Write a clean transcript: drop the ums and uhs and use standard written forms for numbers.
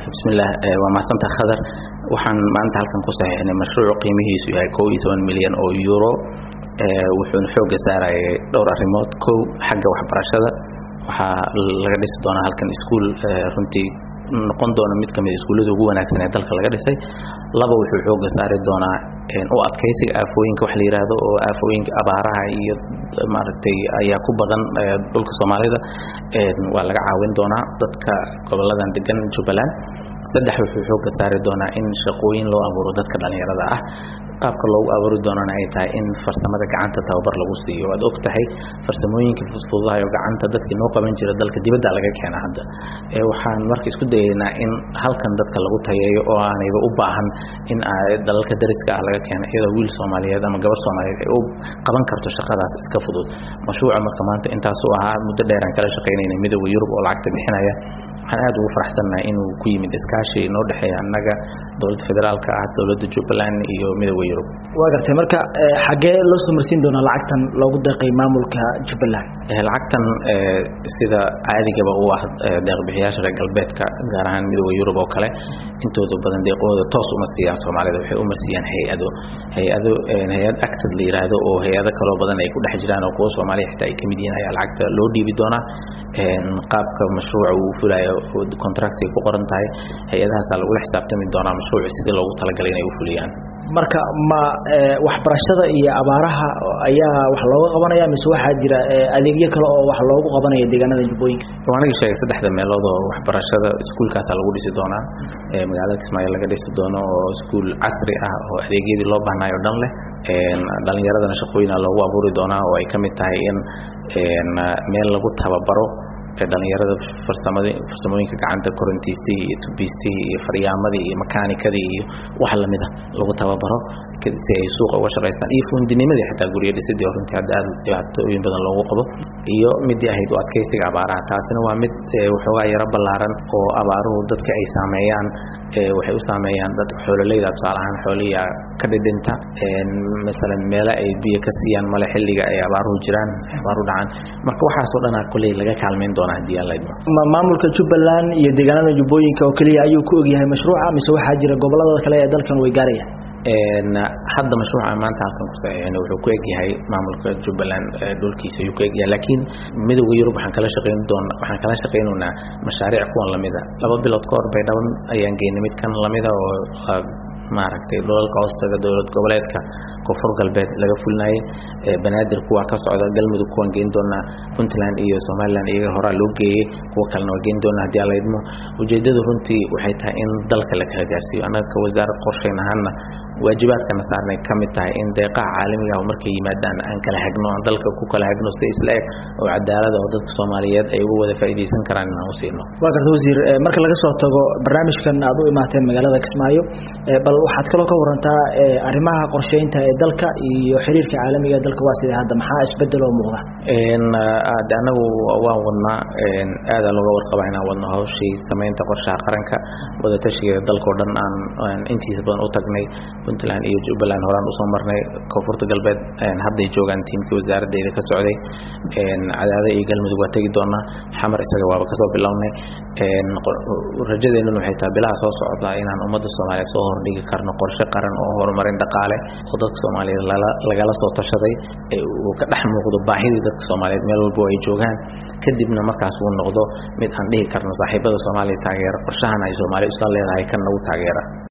bismillah waa maasanta khadar waxaan maanta halkan ku saxeynay mashruuc qiimihiisu yahay 12 milyan oo euro wuxuu xoog saarayay dhowr arrimood xagga waxbarashada waxa laga dhisi doonaa halkan iskuul runtii noqon doona mid kamid iskuulada ugu wanaagsan ee dalka laga dhisay laba wuxuu xoog saari doonaa oo adkaysiga aafooyinka wax la yiraahdo oo aafooyinka abaaraha iyo maaragtay ayaa ku badan dhulka Soomaalida waa laga caawin doonaa dadka goboladan degan Jubbaland saddex wuxuu xoog saari doonaa in shaqooyin loo abuuro dadka dhalinyarada ah qaabka loogu abuuri doonana ay tahay in farsamada gacanta tababar lagu siiyo waad ogtahay farsamooyinka fududaha oo gacanta dadkii noo qaban jira dalka dibadda laga keenay hadda waxaan markii isku dayeynaa in halkan dadka lagu tayeeyo oo aanayba u baahan in dalalka dariska ah laga keenay iyadoo wiil Soomaaliyeed ama gabar Soomaaliyeed ay u qaban karto shaqadaas iska fudud mashruuca marka maanta intaas oo ahaa muddo dheer aan kala shaqeynay midowga Yurub oo lacagta bixinaya waxaan aad ugu faraxsanahay inuu ku yimid iskaashi noo dhaxeeya annaga dawladda federaalka ah dawladda Jubbaland iyo midowga Yurub waa gartay marka xagee loo soo marsiin doonaa lacagtan loogu deeqay maamulka Jubbaland lacagtan sida caadiga u ah deeq bixiyaasha reer galbeedka gaar ahaan midowga Yurub oo kale intooda badan deeqooda toos uma siiyaan Soomaalida waxay u marsiiyaan hay'ad active la yiraahdo oo hay'ado kale badan ay ku dhex jiraan oo kuwa Soomaaliya xitaa ay kamid yihiin ayaa lacagta loo dhiibi doonaa qaabka mashruuca uu fulayo contract ay ku qoran tahay hay'adahaas lagu xisaabtami doonaa mashruuca sidii loogu talagalay inay u fuliyaan marka ma waxbarashada iyo abaaraha ayaa wax looga qabanaya mise waxa jira adeegyo kale oo wax loogu qabanaya deegaanada Jubbooyinka waana sheegay saddexda meelood oo waxbarashada iskuulkaas lagu dhisi doonaa magaalada Kismaayo laga dhisi doono oo iskuul casri ah oo adeegyadii loo baahnayo dhan leh dhalinyaradana shaqooyin loogu abuuri doonaa oo ay kamid tahay in meel lagu tababaro dhalinyarada farsamooyinka gacanta korontiistii iyo tubiistii iyo faryaamada iyo makaanikada iyo wax la mid ah lagu tababaro si ay suuqa uga shaqeystaan iyo fundinimada xitaa guriga dhisidii runtii hadda aad dhibaatooyin badan loogu qabo iyo mid ahayd oo adkaysiga abaaraha taasina waa mid waxoogaa yara ballaaran oo abaaruhu dadka ay saameeyaan waxay u saameeyaan dad xoololeyda tusaale ahaan xooliya ka dhidhinta misalan meelo ay biyo ka siiyaan male xilliga ay abaaruhu jiraan abaaru dhacan marka waxaas oo dhan kulay laga kaalmeyn doonaa haddii alla idmo maamulka Jubbaland iyo deegaanada Jubbooyinka oo kaliya ayuu ku ogyahay mashruuca mise waxaa jira gobolada kale ee dalkan way gaarayaan hadda mashruuca maanta halkan ku saxeeyay wuxuu ku egyahay maamulka Jubbaland dhulkiisa ayuu ku egyahay laakiin midowga Yurub waxaan kala shaqeynaynaa mashaariic kuwan lamida 2 bilood ka hor bay dhawan ayaan geynay mid kan lamida oo maaragtay dhulalka hoostaga dawlad goboleedka koonfur galbeed laga fulnay banaadir kuwa ka socda galmudug kuwan geyn doona Puntland iyo Somaliland iyaga hore loo geeyay kuwa kalena waa geyn doona hadii alla idmo ujeedadu runtii waxay tahay in dalka la kala gaarsiiyo anaga wasaaradda qorsheynahana waajibaadkana saarnay kamid tahay in deeqaha caalamiga ah markay yimaadaan aan kala hagno aan dalka ku kala hagno si isla eg oo cadaalad oo dadka Soomaaliyeed ay uga wada faa'iideysan karaan inaan u siino waa gartay wasiir marka laga soo tago barnaamijkan aad u imaateen magaalada Kismaayo bal waxaad kaloo ka warantaa arrimaha qorsheynta ee dalka iyo xiriirka caalamiga ee dalka waa sidee hadda maxaa isbedel oo muuqda anagu waan wadnaa aad looga warqabaa inaan wadno hawshii sameynta qorshaha qaranka wada tashiga dalka oo dhan aan intiisa badan u tagnay Puntland iyo Jubbaland horaan u soo marnay koonfurta galbeed hadda ay joogaan tiimka wasaaraddeeda ka socday cadaada iyo galmudug waa tagi doonaa xamar isaga waaba ka soo bilownay rajadeenu waxay tahay bilaha soo socda inaan ummadda Soomaaliyeed soo hordhigi karno qorshe qaran oo horumarin dhaqaale oo dadka Soomaaliyeed lagala soo tashaday uu ka dhex muuqdo baahida dadka Soomaaliyeed meel walba ay joogaan kadibna markaas uu noqdo mid aan dhihi karno saaxiibada Soomaaliya taageero qorshahan ay Soomaaliya isla leedahay kan lagu taageero